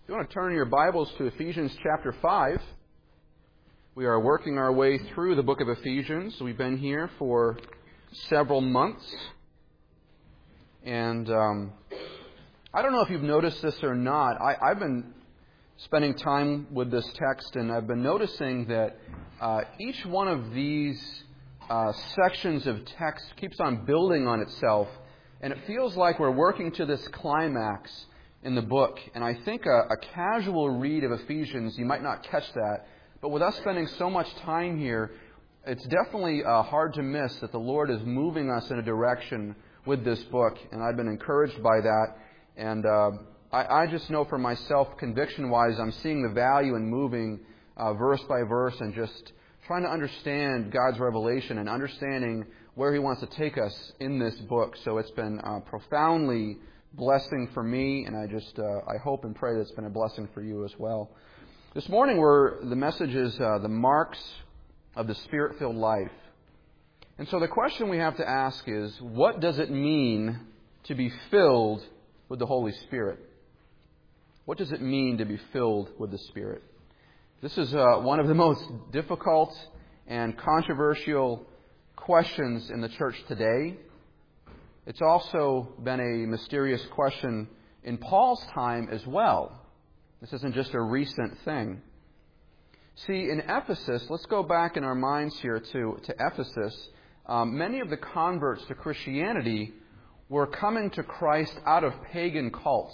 You want to turn your Bibles to Ephesians chapter 5. We are working our way through the book of Ephesians. We've been here for several months. And I don't know if you've noticed this or not. I've been spending time with this text, and I've been noticing that each one of these sections of text keeps on building on itself. And it feels like we're working to this climax in the book. And I think a casual read of Ephesians, you might not catch that. But with us spending so much time here, it's definitely hard to miss that the Lord is moving us in a direction with this book. And I've been encouraged by that. And I just know for myself, conviction-wise, I'm seeing the value in moving verse by verse and just trying to understand God's revelation and understanding where He wants to take us in this book. So it's been profoundly blessing for me, and I hope and pray that it's been a blessing for you as well. This morning, the message is the marks of the Spirit-filled life. And so the question we have to ask is, what does it mean to be filled with the Holy Spirit? What does it mean to be filled with the Spirit? This is one of the most difficult and controversial questions in the church today. It's also been a mysterious question in Paul's time as well. This isn't just a recent thing. See, in Ephesus, let's go back in our minds here to Ephesus. Many of the converts to Christianity were coming to Christ out of pagan cults.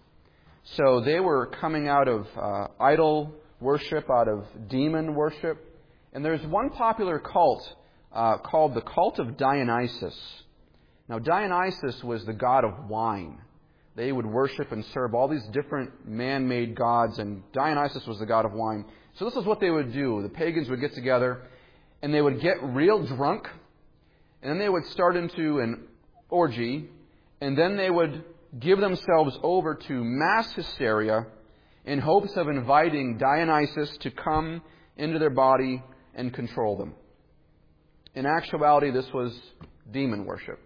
So they were coming out of idol worship, out of demon worship. And there's one popular cult called the cult of Dionysus. Now, Dionysus was the god of wine. They would worship and serve all these different man-made gods, and Dionysus was the god of wine. So this is what they would do. The pagans would get together, and they would get real drunk, and then they would start into an orgy, and then they would give themselves over to mass hysteria in hopes of inviting Dionysus to come into their body and control them. In actuality, this was demon worship.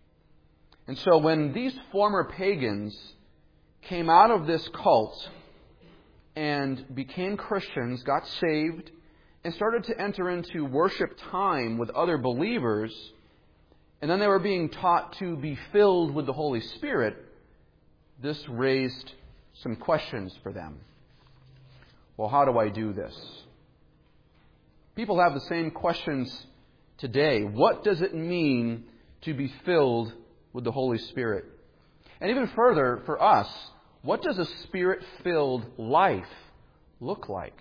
And so when these former pagans came out of this cult and became Christians, got saved, and started to enter into worship time with other believers, and then they were being taught to be filled with the Holy Spirit, this raised some questions for them. Well, how do I do this? People have the same questions today. What does it mean to be filled with the Holy Spirit? And even further, for us, what does a Spirit-filled life look like?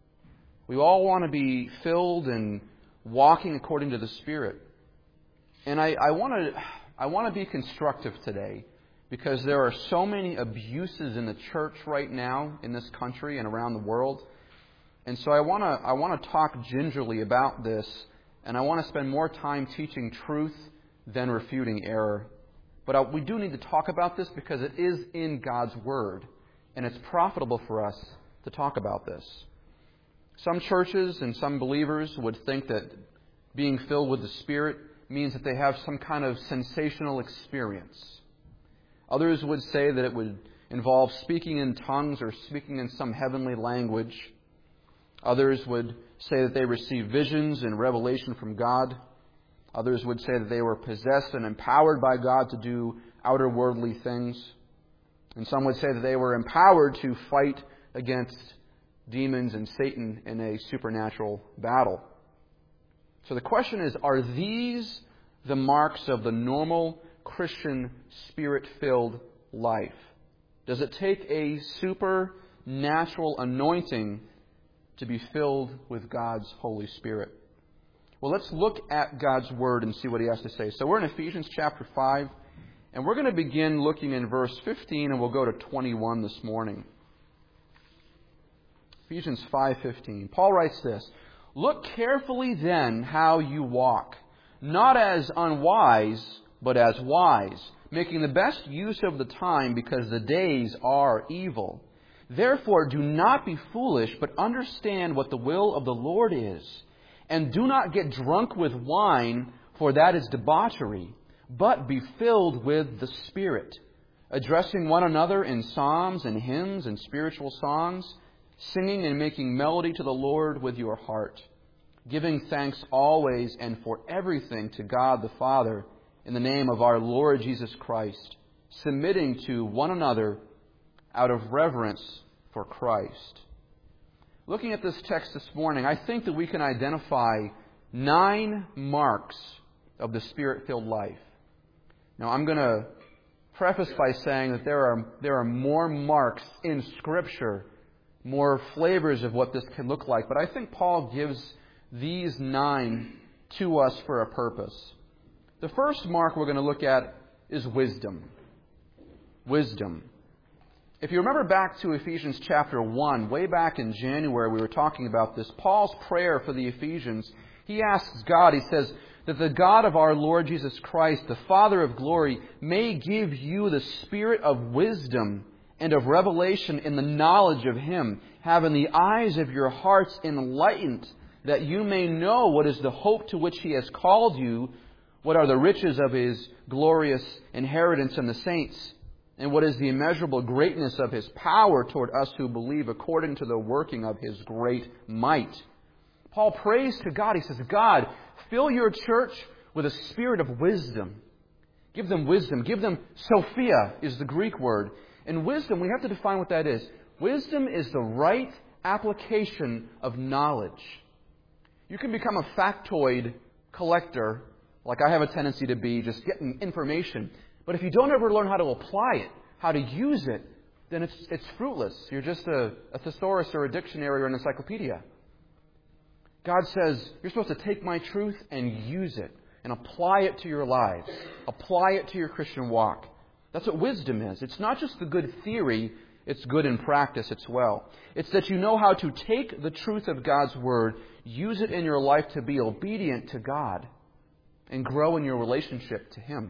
We all want to be filled and walking according to the Spirit. And I want to be constructive today, because there are so many abuses in the church right now in this country and around the world. And so I want to talk gingerly about this, and I want to spend more time teaching truth than refuting error. But we do need to talk about this because it is in God's Word, and it's profitable for us to talk about this. Some churches and some believers would think that being filled with the Spirit means that they have some kind of sensational experience. Others would say that it would involve speaking in tongues or speaking in some heavenly language. Others would say that they receive visions and revelation from God. Others would say that they were possessed and empowered by God to do outer worldly things. And some would say that they were empowered to fight against demons and Satan in a supernatural battle. So the question is, are these the marks of the normal Christian Spirit-filled life? Does it take a supernatural anointing to be filled with God's Holy Spirit? Well, let's look at God's Word and see what He has to say. So we're in Ephesians chapter 5, and we're going to begin looking in verse 15, and we'll go to 21 this morning. Ephesians 5:15. Paul writes this: "Look carefully then how you walk, not as unwise, but as wise, making the best use of the time, because the days are evil. Therefore do not be foolish, but understand what the will of the Lord is. And do not get drunk with wine, for that is debauchery, but be filled with the Spirit, addressing one another in psalms and hymns and spiritual songs, singing and making melody to the Lord with your heart, giving thanks always and for everything to God the Father in the name of our Lord Jesus Christ, submitting to one another out of reverence for Christ. Looking at this text this morning, I think that we can identify 9 marks of the Spirit-filled life. Now, I'm going to preface by saying that there are more marks in Scripture, more flavors of what this can look like, but I think Paul gives these 9 to us for a purpose. The first mark we're going to look at is wisdom. Wisdom. If you remember back to Ephesians chapter 1, way back in January we were talking about this, Paul's prayer for the Ephesians, he asks God, he says, that the God of our Lord Jesus Christ, the Father of glory, may give you the spirit of wisdom and of revelation in the knowledge of Him, having the eyes of your hearts enlightened, that you may know what is the hope to which He has called you, what are the riches of His glorious inheritance in the saints, and what is the immeasurable greatness of His power toward us who believe according to the working of His great might. Paul prays to God. He says, God, fill your church with a spirit of wisdom. Give them wisdom. Give them Sophia is the Greek word. And wisdom, we have to define what that is. Wisdom is the right application of knowledge. You can become a factoid collector, like I have a tendency to be, just getting information. But if you don't ever learn how to apply it, how to use it, then it's fruitless. You're just a thesaurus or a dictionary or an encyclopedia. God says, you're supposed to take my truth and use it and apply it to your lives. Apply it to your Christian walk. That's what wisdom is. It's not just the good theory, it's good in practice as well. It's that you know how to take the truth of God's Word, use it in your life to be obedient to God, and grow in your relationship to Him.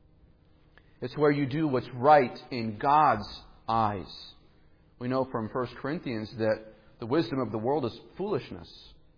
It's where you do what's right in God's eyes. We know from 1 Corinthians that the wisdom of the world is foolishness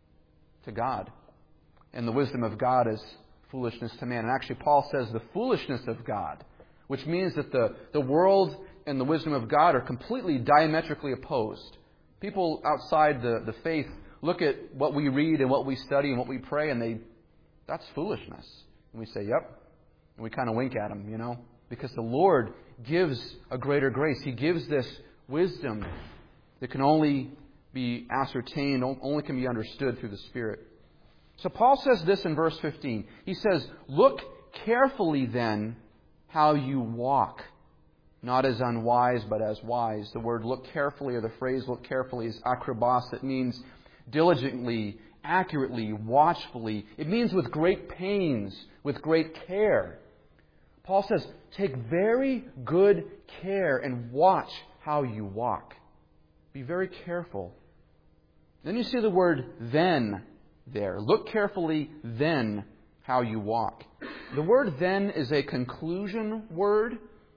to God. And the wisdom of God is foolishness to man. And actually Paul says the foolishness of God, which means that the world and the wisdom of God are completely diametrically opposed. People outside the faith look at what we read and what we study and what we pray, and that's foolishness. And we say, yep. And we kind of wink at them, because the Lord gives a greater grace. He gives this wisdom that can only be ascertained, only can be understood through the Spirit. So Paul says this in verse 15. He says, look carefully then how you walk, not as unwise, but as wise. The word look carefully, or the phrase look carefully, is akribos. It means diligently, accurately, watchfully. It means with great pains, with great care. Paul says, take very good care and watch how you walk. Be very careful. Then you see the word then there. Look carefully then how you walk. The word then is a conclusion word.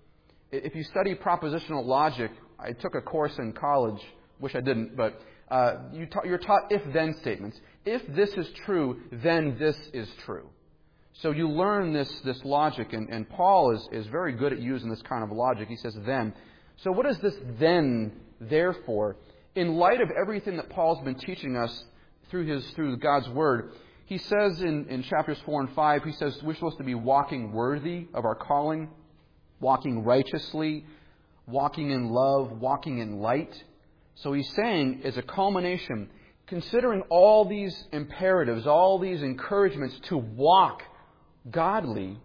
If you study propositional logic, I took a course in college, wish I didn't, but you're taught if-then statements. If this is true, then this is true. So you learn this logic, and Paul is very good at using this kind of logic. He says then. So what is this then, therefore? In light of everything that Paul's been teaching us through God's Word, he says in chapters 4 and 5, he says we're supposed to be walking worthy of our calling, walking righteously, walking in love, walking in light. So he's saying, as a culmination, considering all these imperatives, all these encouragements to walk godly,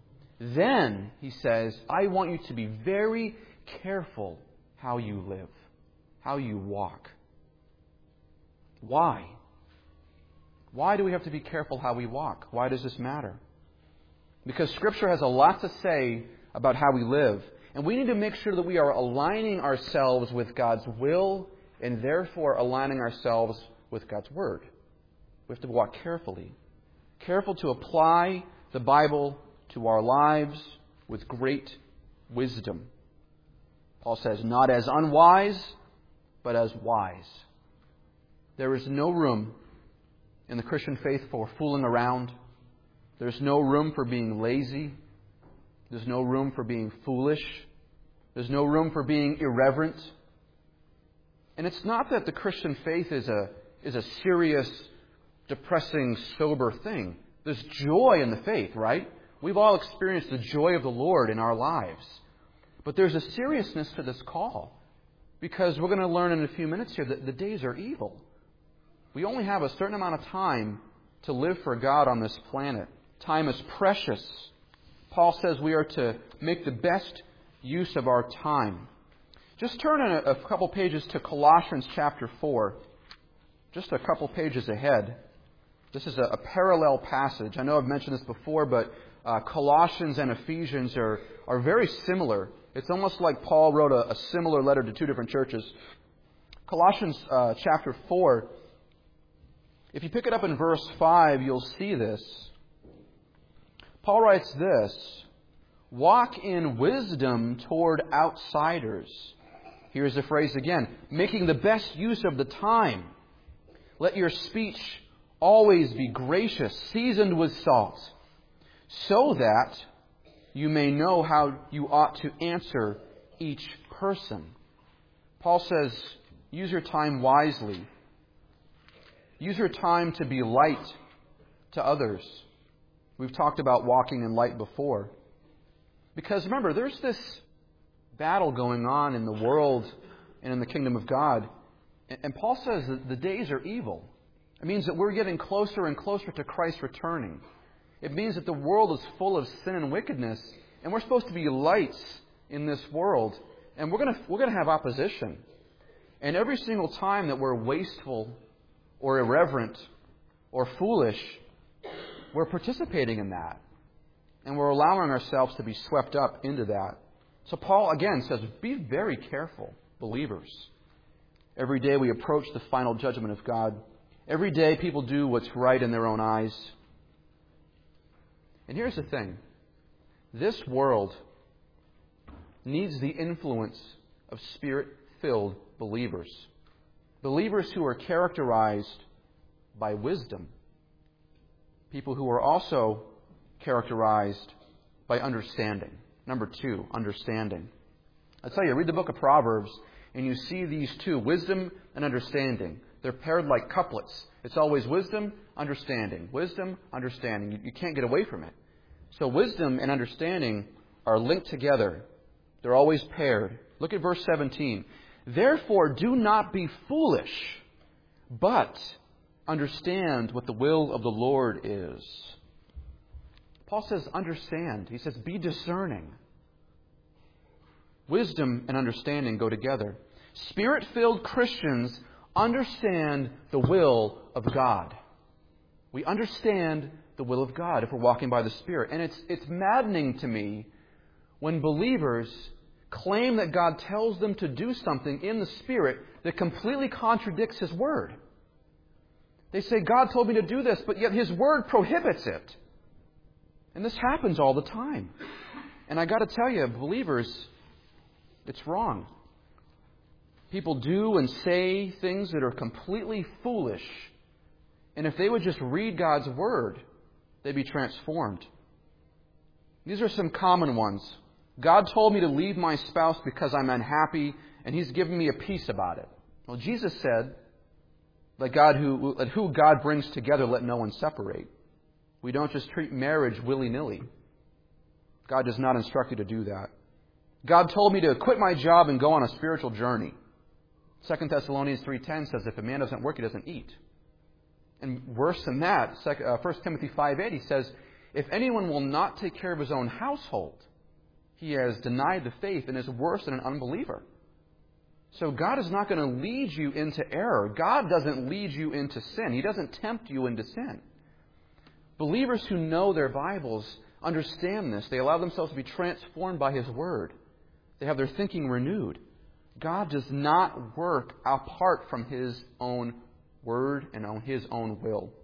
then, he says, I want you to be very careful how you live, how you walk. Why? Why do we have to be careful how we walk? Why does this matter? Because Scripture has a lot to say about how we live. And we need to make sure that we are aligning ourselves with God's will and therefore aligning ourselves with God's Word. We have to walk carefully. Careful to apply the Bible to our lives with great wisdom. Paul says, not as unwise, but as wise. There is no room in the Christian faith for fooling around. There's no room for being lazy. There's no room for being foolish. There's no room for being irreverent. And it's not that the Christian faith is a serious, depressing, sober thing. There's joy in the faith, right? We've all experienced the joy of the Lord in our lives. But there's a seriousness to this call. Because we're going to learn in a few minutes here that the days are evil. We only have a certain amount of time to live for God on this planet. Time is precious. Paul says we are to make the best use of our time. Just turn in a couple pages to Colossians chapter 4. Just a couple pages ahead. This is a parallel passage. I know I've mentioned this before, but Colossians and Ephesians are very similar. It's almost like Paul wrote a similar letter to two different churches. Colossians chapter 4, if you pick it up in verse 5, you'll see this. Paul writes this, "Walk in wisdom toward outsiders." Here's the phrase again, "making the best use of the time. Let your speech always be gracious, seasoned with salt, so that you may know how you ought to answer each person." Paul says, use your time wisely. Use your time to be light to others. We've talked about walking in light before. Because remember, there's this battle going on in the world and in the kingdom of God. And Paul says that the days are evil. It means that we're getting closer and closer to Christ returning. It means that the world is full of sin and wickedness, and we're supposed to be lights in this world. And we're going to have opposition. And every single time that we're wasteful or irreverent or foolish, we're participating in that. And we're allowing ourselves to be swept up into that. So Paul again says, be very careful, believers. Every day we approach the final judgment of God. Every day people do what's right in their own eyes. And here's the thing. This world needs the influence of Spirit-filled believers. Believers who are characterized by wisdom. People who are also characterized by understanding. Number 2, understanding. I tell you, read the book of Proverbs, and you see these two, wisdom and understanding. They're paired like couplets. It's always wisdom, understanding. Wisdom, understanding. You can't get away from it. So wisdom and understanding are linked together. They're always paired. Look at verse 17. "Therefore do not be foolish, but understand what the will of the Lord is." Paul says understand. He says be discerning. Wisdom and understanding go together. Spirit-filled Christians understand the will of God. We understand the will of God if we're walking by the Spirit. And it's maddening to me when believers claim that God tells them to do something in the Spirit that completely contradicts His Word. They say, God told me to do this, but yet His Word prohibits it. And this happens all the time. And I got to tell you, believers, it's wrong. People do and say things that are completely foolish. And if they would just read God's Word, they'd be transformed. These are some common ones. God told me to leave my spouse because I'm unhappy, and He's given me a peace about it. Well, Jesus said that who God brings together, let no one separate. We don't just treat marriage willy-nilly. God does not instruct you to do that. God told me to quit my job and go on a spiritual journey. 2 Thessalonians 3:10 says if a man doesn't work, he doesn't eat. And worse than that, 1 Timothy 5:8, he says, if anyone will not take care of his own household, he has denied the faith and is worse than an unbeliever. So God is not going to lead you into error. God doesn't lead you into sin. He doesn't tempt you into sin. Believers who know their Bibles understand this. They allow themselves to be transformed by His Word. They have their thinking renewed. God does not work apart from His own Word and on His own will.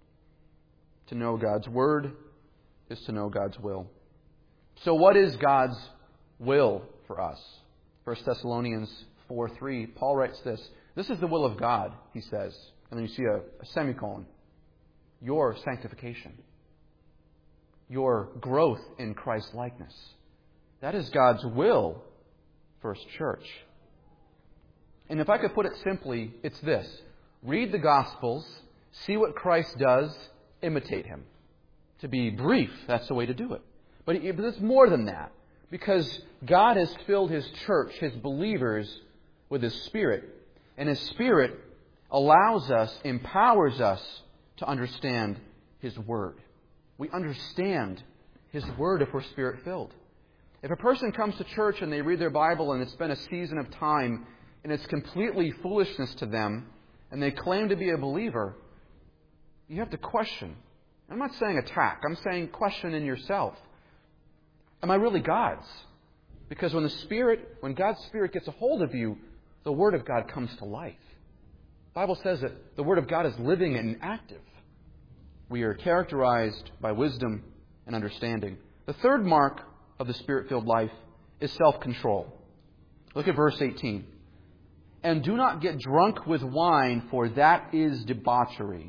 To know God's Word is to know God's will. So what is God's will for us? 1 Thessalonians 4:3, Paul writes this. This is the will of God, he says. And then you see a semicolon. Your sanctification. Your growth in Christ's likeness. That is God's will first church. And if I could put it simply, it's this. Read the Gospels, see what Christ does, imitate Him. To be brief, that's the way to do it. But it's more than that. Because God has filled His church, His believers, with His Spirit. And His Spirit allows us, empowers us to understand His Word. We understand His Word if we're Spirit-filled. If a person comes to church and they read their Bible and it's been a season of time and it's completely foolishness to them and they claim to be a believer, you have to question. I'm not saying attack. I'm saying question in yourself. Am I really God's? Because when God's Spirit gets a hold of you, the Word of God comes to life. The Bible says that the Word of God is living and active. We are characterized by wisdom and understanding. The third mark of the Spirit-filled life is self-control. Look at verse 18. And do not get drunk with wine, for that is debauchery.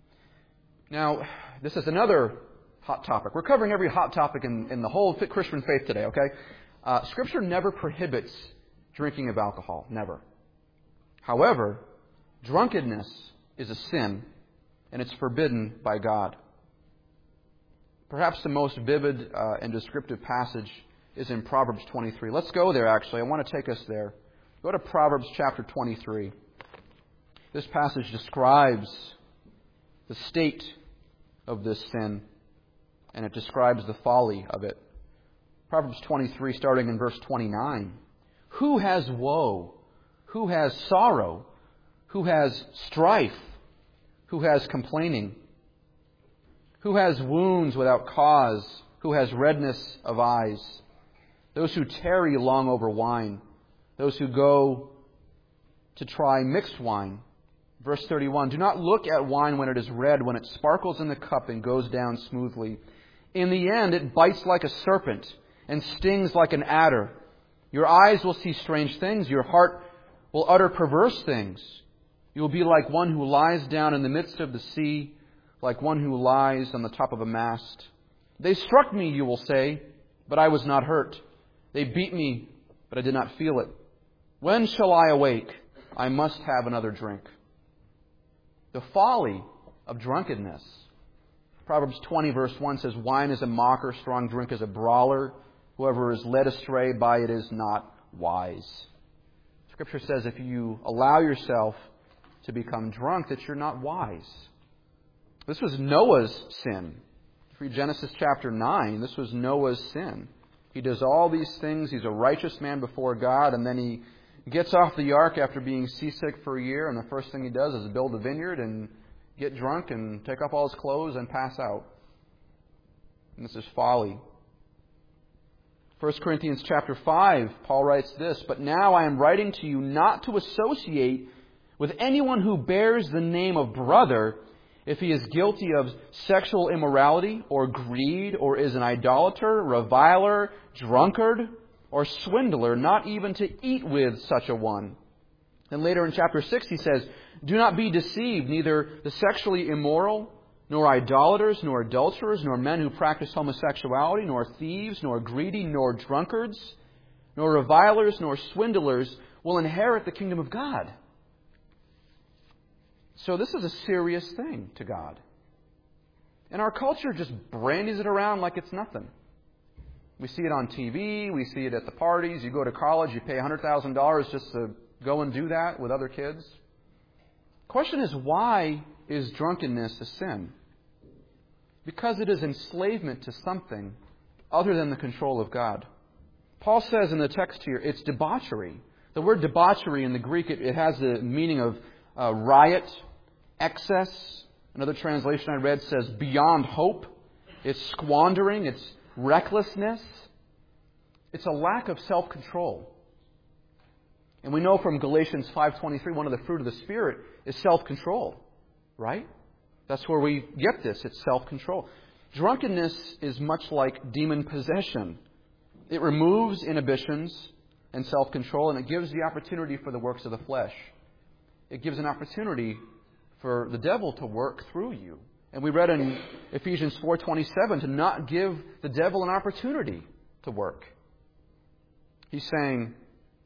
Now, this is another hot topic. We're covering every hot topic in the whole Christian faith today, okay? Scripture never prohibits drinking of alcohol. Never. However, drunkenness is a sin, and it's forbidden by God. Perhaps the most vivid and descriptive passage is in Proverbs 23. Let's go there, actually. I want to take us there. Go to Proverbs chapter 23. This passage describes the state of this sin, and it describes the folly of it. Proverbs 23, starting in verse 29. Who has woe? Who has sorrow? Who has strife? Who has complaining? Who has wounds without cause? Who has redness of eyes? Those who tarry long over wine. Those who go to try mixed wine. Verse 31. Do not look at wine when it is red, when it sparkles in the cup and goes down smoothly. In the end, it bites like a serpent and stings like an adder. Your eyes will see strange things. Your heart will utter perverse things. You will be like one who lies down in the midst of the sea, like one who lies on the top of a mast. They struck me, you will say, but I was not hurt. They beat me, but I did not feel it. When shall I awake? I must have another drink. The folly of drunkenness. Proverbs 20 verse 1 says, wine is a mocker, strong drink is a brawler. Whoever is led astray by it is not wise. Scripture says if you allow yourself to become drunk, that you're not wise. This was Noah's sin. If you read Genesis chapter 9, this was Noah's sin. He does all these things. He's a righteous man before God, and then he gets off the ark after being seasick for a year, and the first thing he does is build a vineyard and get drunk and take off all his clothes and pass out. And this is folly. 1 Corinthians chapter 5, Paul writes this, but now I am writing to you not to associate with anyone who bears the name of brother if he is guilty of sexual immorality or greed or is an idolater, reviler, drunkard, or swindler, not even to eat with such a one. And later in chapter 6 he says, do not be deceived, neither the sexually immoral, nor idolaters, nor adulterers, nor men who practice homosexuality, nor thieves, nor greedy, nor drunkards, nor revilers, nor swindlers will inherit the kingdom of God. So this is a serious thing to God. And our culture just brandies it around like it's nothing. We see it on TV, we see it at the parties. You go to college, you pay $100,000 just to go and do that with other kids. The question is, why is drunkenness a sin? Because it is enslavement to something other than the control of God. Paul says in the text here, it's debauchery. The word debauchery in the Greek, it has the meaning of riot, excess. Another translation I read says beyond hope. It's squandering. It's recklessness. It's a lack of self-control. And we know from Galatians 5:23, one of the fruit of the Spirit is self-control. Right? That's where we get this. It's self-control. Drunkenness is much like demon possession. It removes inhibitions and self-control, and it gives the opportunity for the works of the flesh. It gives an opportunity for the devil to work through you. And we read in Ephesians 4:27 to not give the devil an opportunity to work. He's saying,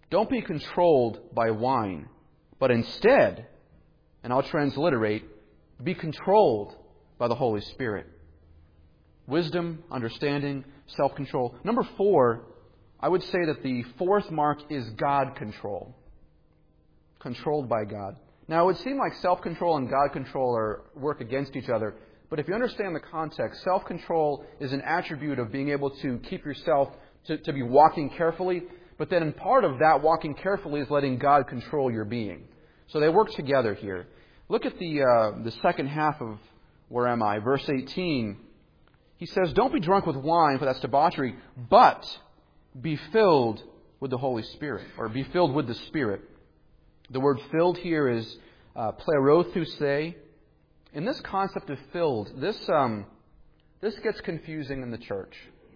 Don't be controlled by wine, but instead, and I'll transliterate, be controlled by the Holy Spirit. Wisdom, understanding, self-control. Number 4, I would say that the fourth mark is God control. Controlled by God. Now, it would seem like self-control and God control work against each other, but if you understand the context, self-control is an attribute of being able to keep yourself to be walking carefully, but then in part of that walking carefully is letting God control your being. So they work together here. Look at the second half of Where Am I? Verse 18. He says, don't be drunk with wine, for that's debauchery, but be filled with the Holy Spirit, or be filled with the Spirit. The word filled here is plerothusei. In this concept of filled, this gets confusing in the church.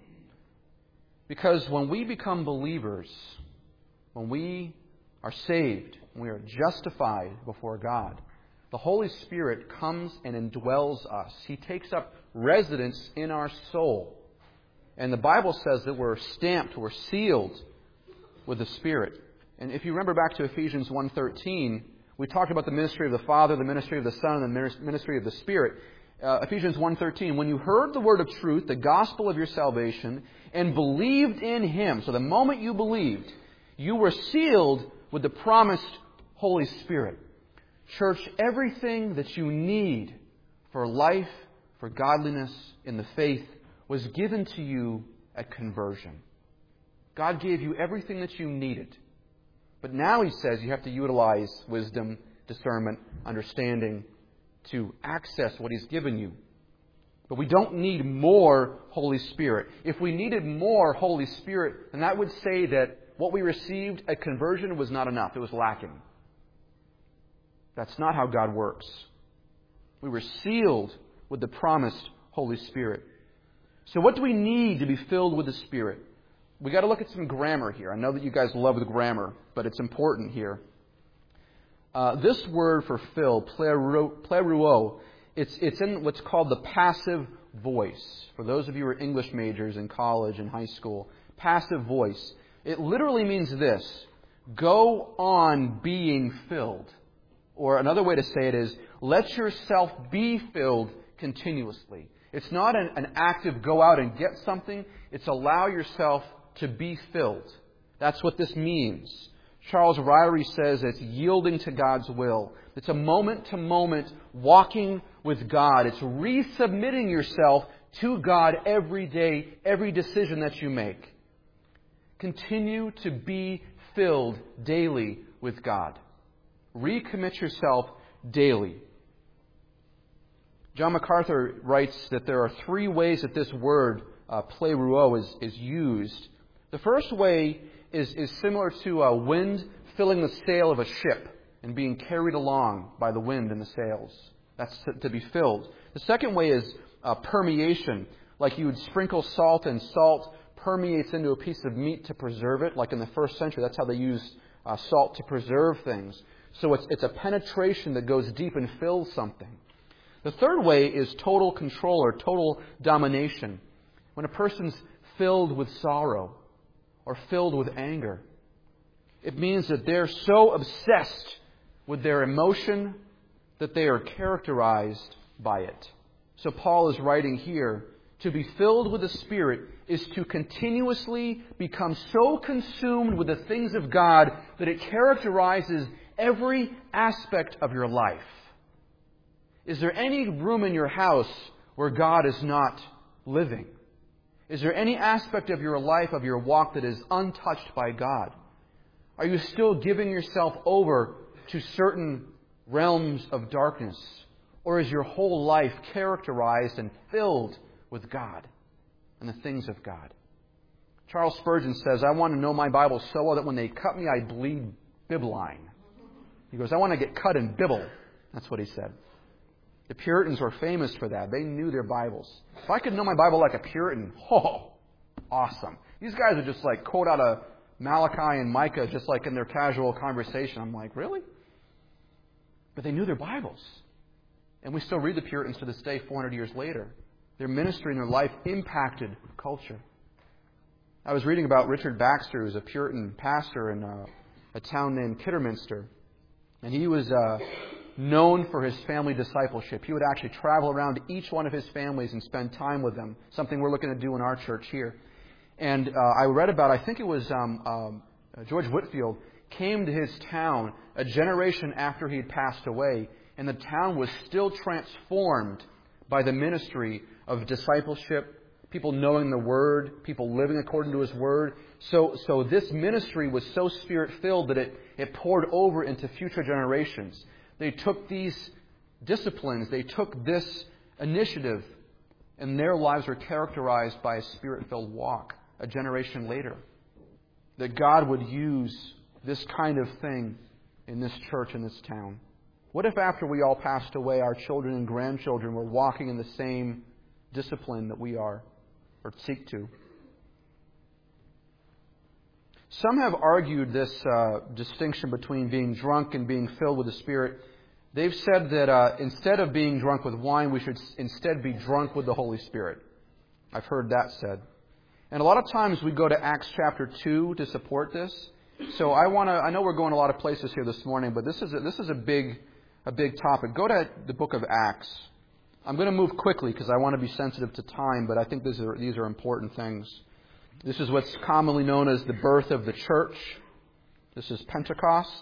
Because when we become believers, when we are saved, when we are justified before God, the Holy Spirit comes and indwells us. He takes up residence in our soul. And the Bible says that we're stamped, we're sealed with the Spirit. And if you remember back to Ephesians 1:13, we talked about the ministry of the Father, the ministry of the Son, and the ministry of the Spirit. Ephesians 1:13, when you heard the word of truth, the gospel of your salvation, and believed in Him. So the moment you believed, you were sealed with the promised Holy Spirit. Church, everything that you need for life, for godliness in the faith, was given to you at conversion. God gave you everything that you needed. But now He says you have to utilize wisdom, discernment, understanding to access what He's given you. But we don't need more Holy Spirit. If we needed more Holy Spirit, then that would say that what we received at conversion was not enough. It was lacking. That's not how God works. We were sealed with the promised Holy Spirit. So what do we need to be filled with the Spirit? We've got to look at some grammar here. I know that you guys love the grammar, but it's important here. This word for fill, pleruo, it's in what's called the passive voice. For those of you who are English majors in college and high school, passive voice. It literally means this: go on being filled. Or another way to say it is, let yourself be filled continuously. It's not an active go out and get something. It's allow yourself to be filled. That's what this means. Charles Ryrie says it's yielding to God's will. It's a moment-to-moment walking with God. It's resubmitting yourself to God every day, every decision that you make. Continue to be filled daily with God. Recommit yourself daily. John MacArthur writes that there are 3 ways that this word, pleruo, is used. The first way is similar to a wind filling the sail of a ship and being carried along by the wind and the sails. That's to be filled. The second way is permeation, like you would sprinkle salt, and salt permeates into a piece of meat to preserve it. Like in the first century, that's how they used salt to preserve things. So it's a penetration that goes deep and fills something. The third way is total control or total domination. When a person's filled with sorrow or filled with anger, it means that they're so obsessed with their emotion that they are characterized by it. So Paul is writing here, to be filled with the Spirit is to continuously become so consumed with the things of God that it characterizes every aspect of your life. Is there any room in your house where God is not living? Is there any aspect of your life, of your walk, that is untouched by God? Are you still giving yourself over to certain realms of darkness? Or is your whole life characterized and filled with God and the things of God? Charles Spurgeon says, I want to know my Bible so well that when they cut me, I bleed bibline. He goes, I want to get cut and bibble. That's what he said. The Puritans were famous for that. They knew their Bibles. If I could know my Bible like a Puritan, awesome. These guys would just like quote out of Malachi and Micah just like in their casual conversation. I'm like, really? But they knew their Bibles. And we still read the Puritans to this day, 400 years later. Their ministry and their life impacted culture. I was reading about Richard Baxter, who's a Puritan pastor in a town named Kidderminster. And he was known for his family discipleship. He would actually travel around to each one of his families and spend time with them, something we're looking to do in our church here. And I read about, I think it was George Whitefield, came to his town a generation after he had passed away, and the town was still transformed by the ministry of discipleship, people knowing the Word, people living according to His Word. So this ministry was so Spirit-filled that it poured over into future generations. They took these disciplines, they took this initiative, and their lives were characterized by a Spirit-filled walk a generation later. That God would use this kind of thing in this church, in this town. What if after we all passed away, our children and grandchildren were walking in the same discipline that we are, or seek to? Some have argued this distinction between being drunk and being filled with the Spirit. They've said that instead of being drunk with wine, we should instead be drunk with the Holy Spirit. I've heard that said. And a lot of times we go to Acts chapter 2 to support this. So I know we're going a lot of places here this morning, but this is a big topic. Go to the book of Acts. I'm going to move quickly because I want to be sensitive to time, but I think these are important things. This is what's commonly known as the birth of the church. This is Pentecost.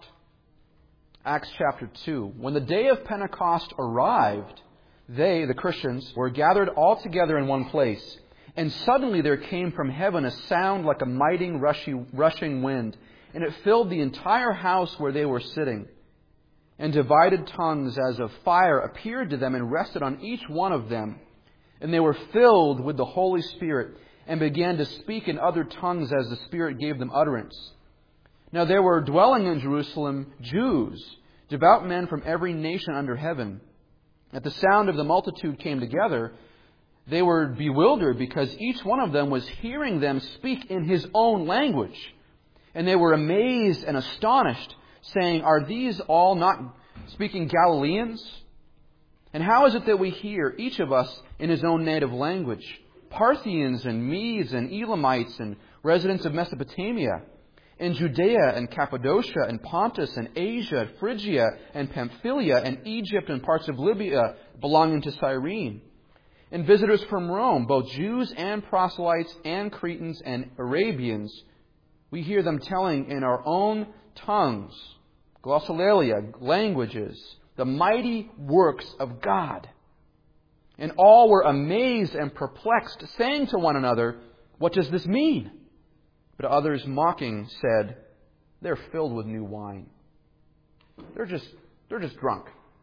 Acts chapter 2. When the day of Pentecost arrived, they, the Christians, were gathered all together in one place. And suddenly there came from heaven a sound like a mighty rushing wind, and it filled the entire house where they were sitting. And divided tongues as of fire appeared to them and rested on each one of them. And they were filled with the Holy Spirit and began to speak in other tongues as the Spirit gave them utterance. Now there were dwelling in Jerusalem Jews, devout men from every nation under heaven. At the sound of the multitude came together, they were bewildered because each one of them was hearing them speak in his own language. And they were amazed and astonished, saying, "Are these all not speaking Galileans? And how is it that we hear, each of us, in his own native language? Parthians and Medes and Elamites and residents of Mesopotamia, and Judea and Cappadocia and Pontus and Asia, Phrygia and Pamphylia and Egypt and parts of Libya belonging to Cyrene. And visitors from Rome, both Jews and proselytes and Cretans and Arabians, we hear them telling in our own tongues," glossolalia, languages, "the mighty works of God." And all were amazed and perplexed, saying to one another, "What does this mean?" But others, mocking, said, "They're filled with new wine." They're just drunk.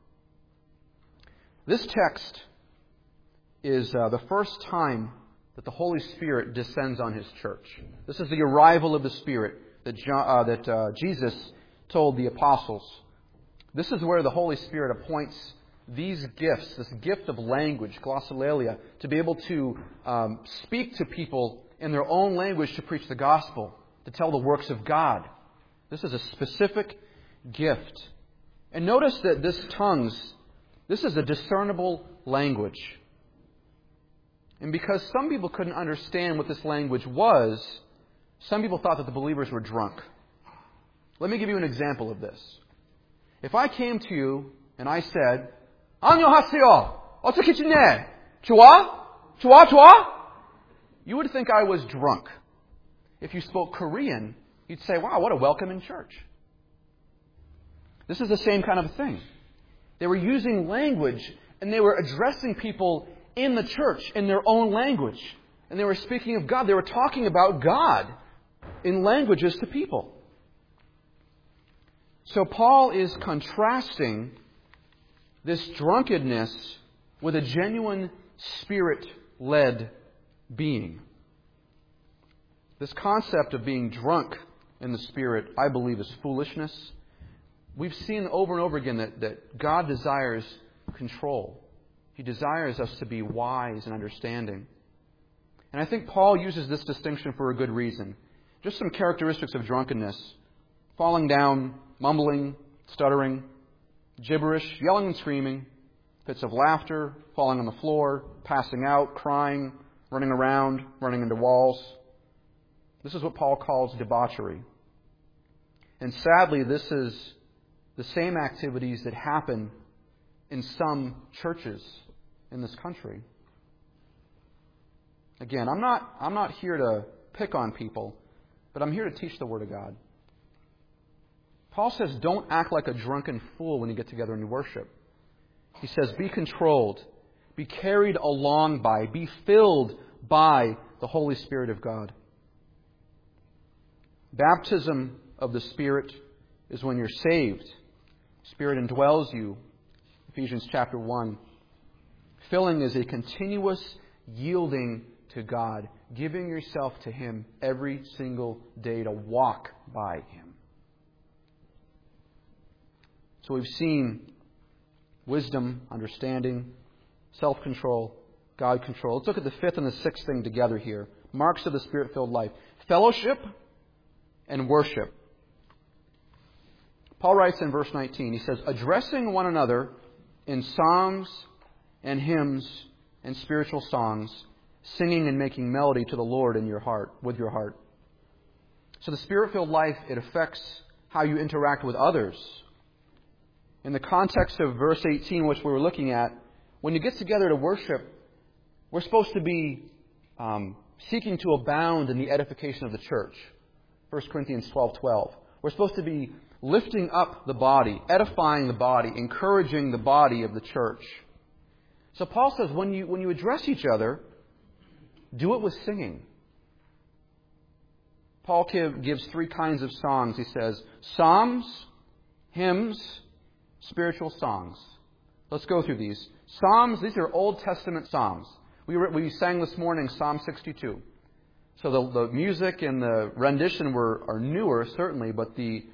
This text is the first time that the Holy Spirit descends on His church. This is the arrival of the Spirit that Jesus told the apostles. This is where the Holy Spirit appoints these gifts, this gift of language, glossolalia, to be able to speak to people in their own language to preach the gospel, to tell the works of God. This is a specific gift. And notice that this is a discernible language. And because some people couldn't understand what this language was, some people thought that the believers were drunk. Let me give you an example of this. If I came to you and I said, "안녕하세요. 어떻게 지내? 좋아? 좋아? 좋아?" You would think I was drunk. If you spoke Korean, you'd say, "Wow, what a welcoming church." This is the same kind of thing. They were using language and they were addressing people in the church in their own language. And they were speaking of God. They were talking about God in languages to people. So Paul is contrasting this drunkenness with a genuine Spirit-led being. This concept of being drunk in the Spirit, I believe, is foolishness. We've seen over and over again that God desires control. He desires us to be wise and understanding. And I think Paul uses this distinction for a good reason. Just some characteristics of drunkenness: falling down, mumbling, stuttering, gibberish, yelling and screaming, fits of laughter, falling on the floor, passing out, crying, running around, running into walls. This is what Paul calls debauchery. And sadly, this is the same activities that happen in some churches in this country. Again, I'm not here to pick on people, but I'm here to teach the Word of God. Paul says, don't act like a drunken fool when you get together and you worship. He says, be controlled, be carried along by, be filled by the Holy Spirit of God. Baptism of the Spirit is when you're saved. Spirit indwells you. Ephesians chapter 1. Filling is a continuous yielding to God, giving yourself to Him every single day to walk by Him. So we've seen wisdom, understanding, self-control, God control. Let's look at the fifth and the sixth thing together here. Marks of the Spirit-filled life. Fellowship and worship. Paul writes in verse 19, he says, addressing one another in psalms and hymns and spiritual songs, singing and making melody to the Lord in your heart, with your heart. So the Spirit-filled life, it affects how you interact with others. In the context of verse 18, which we were looking at, when you get together to worship, we're supposed to be seeking to abound in the edification of the church. 1 Corinthians 12:12. We're supposed to be lifting up the body, edifying the body, encouraging the body of the church. So Paul says when you address each other, do it with singing. Paul gives three kinds of songs. He says psalms, hymns, spiritual songs. Let's go through these. Psalms, these are Old Testament psalms. We sang this morning Psalm 62. So the music and the rendition are newer, certainly, but the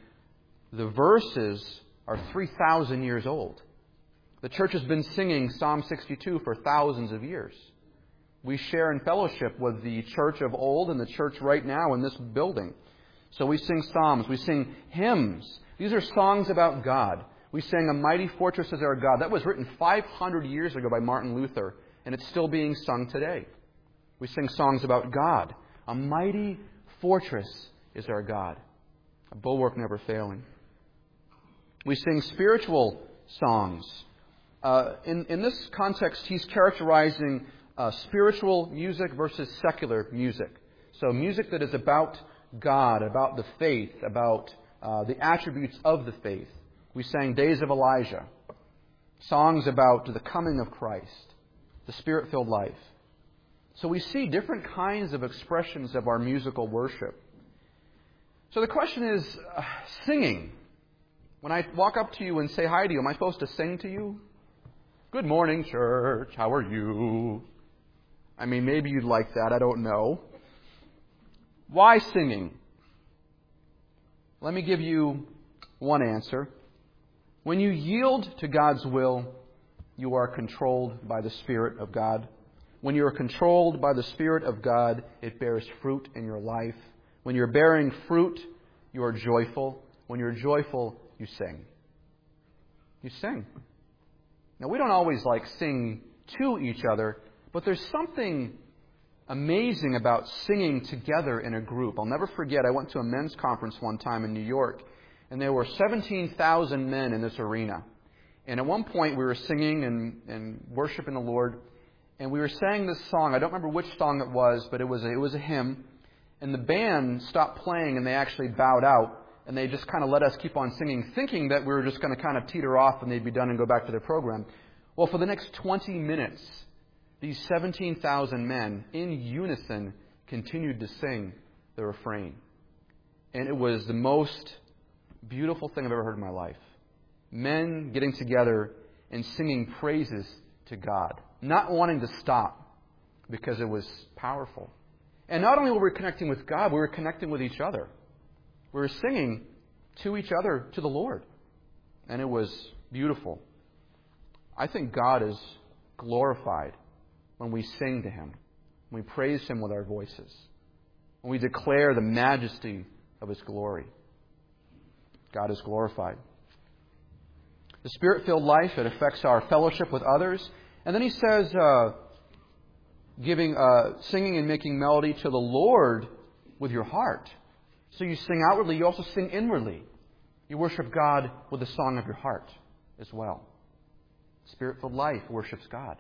verses are 3,000 years old. The church has been singing Psalm 62 for thousands of years. We share in fellowship with the church of old and the church right now in this building. So we sing psalms. We sing hymns. These are songs about God. We sang A Mighty Fortress is Our God. That was written 500 years ago by Martin Luther, and it's still being sung today. We sing songs about God. A mighty fortress is our God, a bulwark never failing. We sing spiritual songs. In this context, he's characterizing spiritual music versus secular music. So music that is about God, about the faith, about the attributes of the faith. We sang Days of Elijah, songs about the coming of Christ, the Spirit-filled life. So we see different kinds of expressions of our musical worship. So the question is, singing. When I walk up to you and say hi to you, am I supposed to sing to you? Good morning, church. How are you? I mean, maybe you'd like that. I don't know. Why singing? Let me give you one answer. When you yield to God's will, you are controlled by the Spirit of God. When you are controlled by the Spirit of God, it bears fruit in your life. When you're bearing fruit, you are joyful. When you're joyful, you sing. You sing. Now, we don't always sing to each other, but there's something amazing about singing together in a group. I'll never forget, I went to a men's conference one time in New York, and there were 17,000 men in this arena. And at one point, we were singing and worshiping the Lord, and we were saying this song. I don't remember which song it was, but it was a hymn. And the band stopped playing, and they actually bowed out, and they just kind of let us keep on singing, thinking that we were just going to kind of teeter off and they'd be done and go back to their program. Well, for the next 20 minutes, these 17,000 men in unison continued to sing the refrain. And it was the most beautiful thing I've ever heard in my life. Men getting together and singing praises to God, not wanting to stop because it was powerful. And not only were we connecting with God, we were connecting with each other. We were singing to each other, to the Lord. And it was beautiful. I think God is glorified when we sing to Him, when we praise Him with our voices, when we declare the majesty of His glory. God is glorified. The Spirit-filled life, it affects our fellowship with others. And then he says, singing and making melody to the Lord with your heart. So you sing outwardly, you also sing inwardly. You worship God with the song of your heart as well. Spirit-filled life worships God.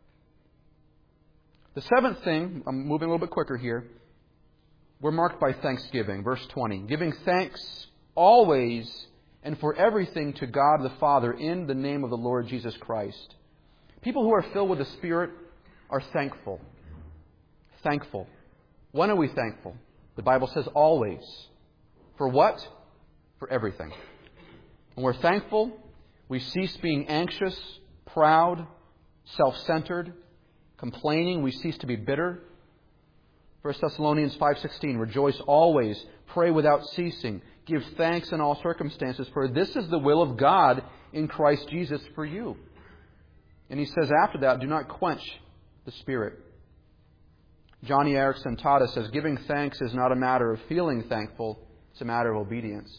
The seventh thing, I'm moving a little bit quicker here, we're marked by thanksgiving. Verse 20. Giving thanks always and for everything to God the Father in the name of the Lord Jesus Christ. People who are filled with the Spirit are thankful. Thankful. When are we thankful? The Bible says always. For what? For everything. When we're thankful, we cease being anxious, proud, self-centered, complaining. We cease to be bitter. 1 Thessalonians 5:16, rejoice always, pray without ceasing, give thanks in all circumstances, for this is the will of God in Christ Jesus for you. And he says after that, do not quench the Spirit. Johnny Erickson taught us, says, giving thanks is not a matter of feeling thankful, it's a matter of obedience.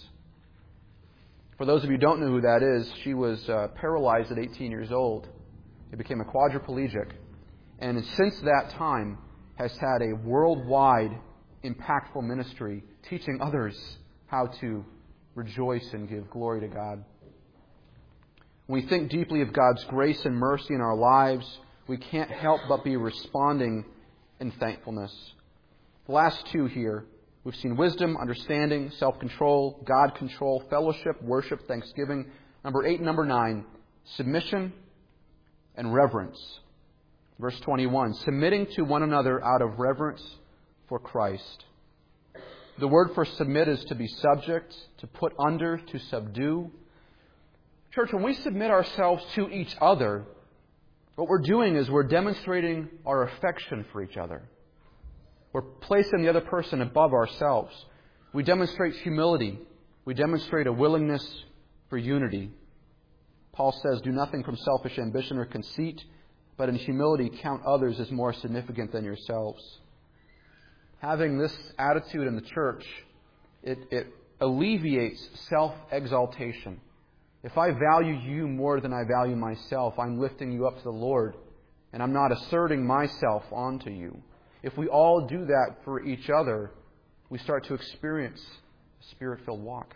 For those of you who don't know who that is, she was paralyzed at 18 years old. She became a quadriplegic. And since that time, has had a worldwide impactful ministry teaching others how to rejoice and give glory to God. When we think deeply of God's grace and mercy in our lives, we can't help but be responding in thankfulness. The last two here, we've seen wisdom, understanding, self-control, God control, fellowship, worship, thanksgiving. Number 8 and number 9, submission and reverence. Verse 21, submitting to one another out of reverence for Christ. The word for submit is to be subject, to put under, to subdue. Church, when we submit ourselves to each other, what we're doing is we're demonstrating our affection for each other. We're placing the other person above ourselves. We demonstrate humility. We demonstrate a willingness for unity. Paul says, do nothing from selfish ambition or conceit, but in humility count others as more significant than yourselves. Having this attitude in the church, it alleviates self-exaltation. If I value you more than I value myself, I'm lifting you up to the Lord, and I'm not asserting myself onto you. If we all do that for each other, we start to experience a Spirit-filled walk.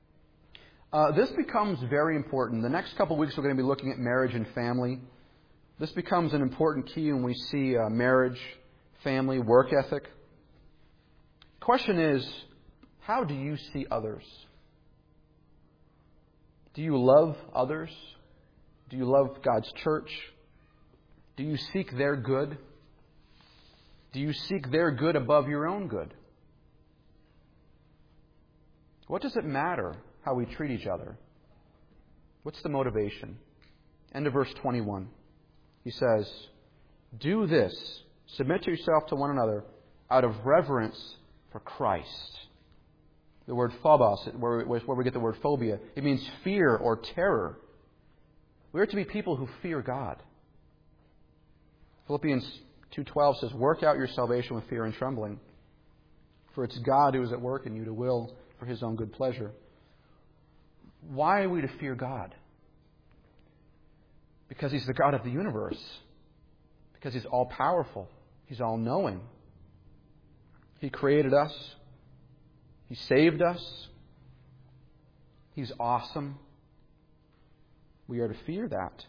This becomes very important. The next couple of weeks we're going to be looking at marriage and family. This becomes an important key when we see marriage, family, work ethic. The question is, how do you see others? Do you love others? Do you love God's church? Do you seek their good? Do you seek their good above your own good? What does it matter how we treat each other? What's the motivation? End of verse 21. He says, do this, submit yourself to one another out of reverence for Christ. The word phobos, where we get the word phobia, it means fear or terror. We are to be people who fear God. Philippians 2:12 says, work out your salvation with fear and trembling, for it's God who is at work in you to will for His own good pleasure. Why are we to fear God? Because He's the God of the universe. Because He's all-powerful. He's all-knowing. He created us. He saved us. He's awesome. We are to fear that.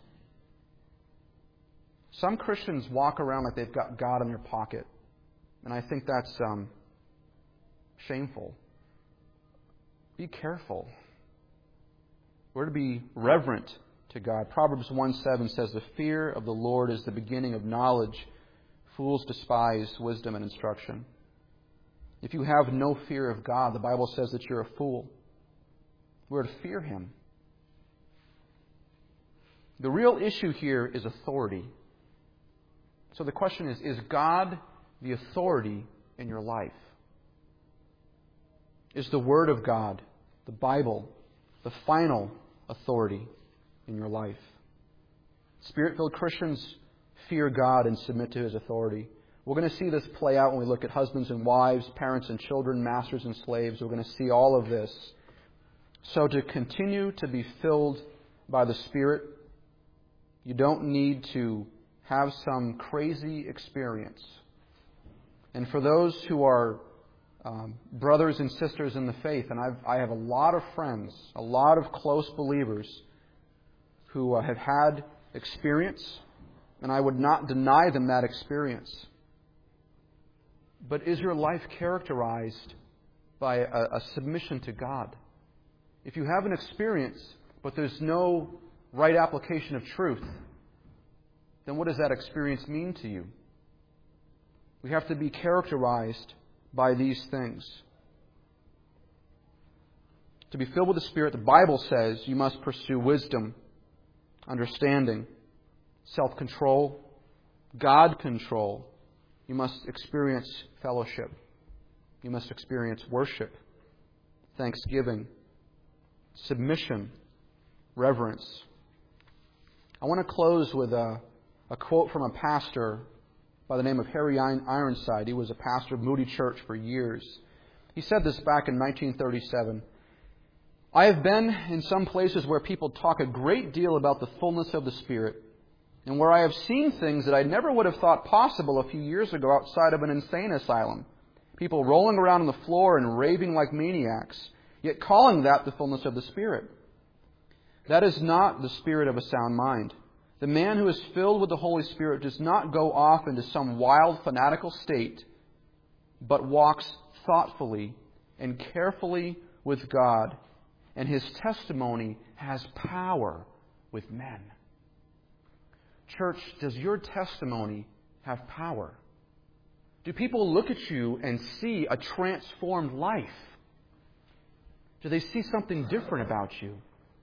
Some Christians walk around like they've got God in their pocket. And I think that's shameful. Be careful. We're to be reverent to God. Proverbs 1:7 says, the fear of the Lord is the beginning of knowledge. Fools despise wisdom and instruction. If you have no fear of God, the Bible says that you're a fool. We're to fear Him. The real issue here is authority. So the question is God the authority in your life? Is the Word of God, the Bible, the final authority in your life? Spirit-filled Christians fear God and submit to His authority. We're going to see this play out when we look at husbands and wives, parents and children, masters and slaves. We're going to see all of this. So to continue to be filled by the Spirit, you don't need to have some crazy experience. And for those who are brothers and sisters in the faith, and I have a lot of friends, a lot of close believers who have had experience, and I would not deny them that experience. But is your life characterized by a submission to God? If you have an experience, but there's no right application of truth, then what does that experience mean to you? We have to be characterized by these things. To be filled with the Spirit, the Bible says you must pursue wisdom, understanding, self-control, God control. You must experience fellowship. You must experience worship, thanksgiving, submission, reverence. I want to close with a quote from a pastor by the name of Harry Ironside. He was a pastor of Moody Church for years. He said this back in 1937. "I have been in some places where people talk a great deal about the fullness of the Spirit, and where I have seen things that I never would have thought possible a few years ago outside of an insane asylum. People rolling around on the floor and raving like maniacs, yet calling that the fullness of the Spirit. That is not the spirit of a sound mind. The man who is filled with the Holy Spirit does not go off into some wild, fanatical state, but walks thoughtfully and carefully with God, and his testimony has power with men." Church, does your testimony have power? Do people look at you and see a transformed life? Do they see something different about you?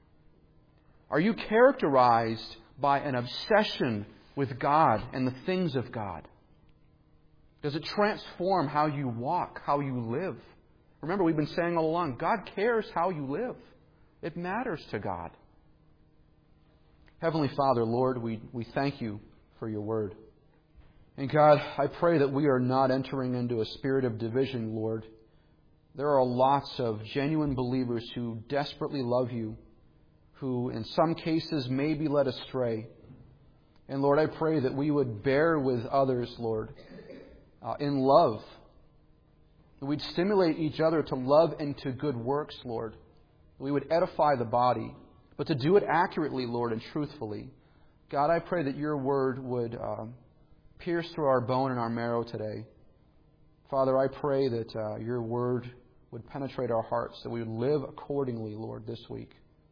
Are you characterized by an obsession with God and the things of God? Does it transform how you walk, how you live? Remember, we've been saying all along, God cares how you live. It matters to God. Heavenly Father, Lord, we thank you for your word. And God, I pray that we are not entering into a spirit of division, Lord. There are lots of genuine believers who desperately love you, who in some cases may be led astray. And Lord, I pray that we would bear with others, Lord, in love. That we'd stimulate each other to love and to good works, Lord. We would edify the body, but to do it accurately, Lord, and truthfully. God, I pray that your word would pierce through our bone and our marrow today. Father, I pray that your word would penetrate our hearts, that we would live accordingly, Lord, this week.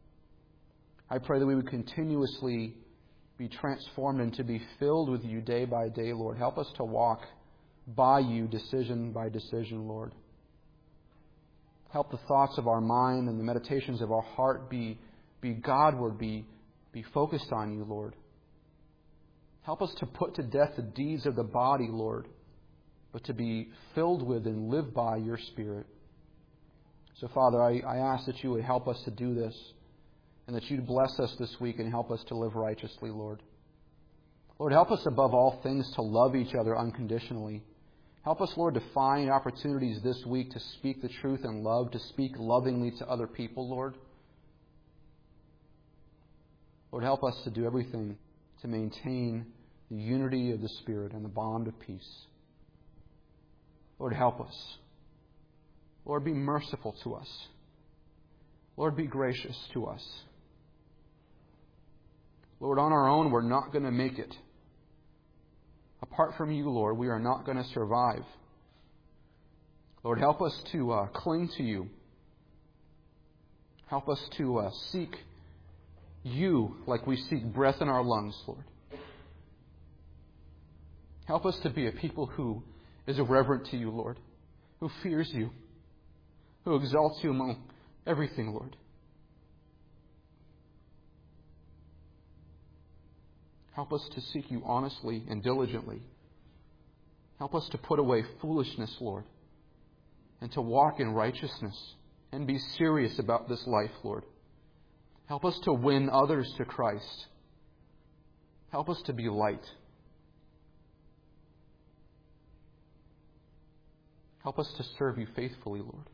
I pray that we would continuously be transformed and to be filled with you day by day, Lord. Help us to walk by you decision by decision, Lord. Help the thoughts of our mind and the meditations of our heart be Godward, be focused on you, Lord. Help us to put to death the deeds of the body, Lord, but to be filled with and live by your Spirit. So, Father, I ask that you would help us to do this, and that you'd bless us this week and help us to live righteously, Lord. Lord, help us above all things to love each other unconditionally. Help us, Lord, to find opportunities this week to speak the truth in love, to speak lovingly to other people, Lord. Lord, help us to do everything to maintain the unity of the Spirit and the bond of peace. Lord, help us. Lord, be merciful to us. Lord, be gracious to us. Lord, on our own, we're not going to make it. Apart from you, Lord, we are not going to survive. Lord, help us to cling to you. Help us to seek you like we seek breath in our lungs, Lord. Help us to be a people who is irreverent to you, Lord, who fears you, who exalts you among everything, Lord. Help us to seek you honestly and diligently. Help us to put away foolishness, Lord, and to walk in righteousness and be serious about this life, Lord. Help us to win others to Christ. Help us to be light. Help us to serve you faithfully, Lord.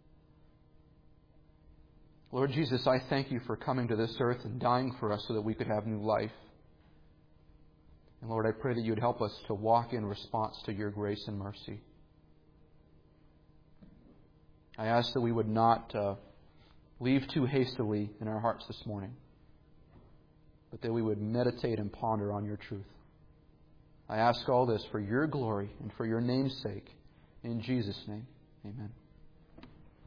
Lord Jesus, I thank you for coming to this earth and dying for us so that we could have new life. And Lord, I pray that you would help us to walk in response to your grace and mercy. I ask that we would not leave too hastily in our hearts this morning, but that we would meditate and ponder on your truth. I ask all this for your glory and for your name's sake. In Jesus' name, amen.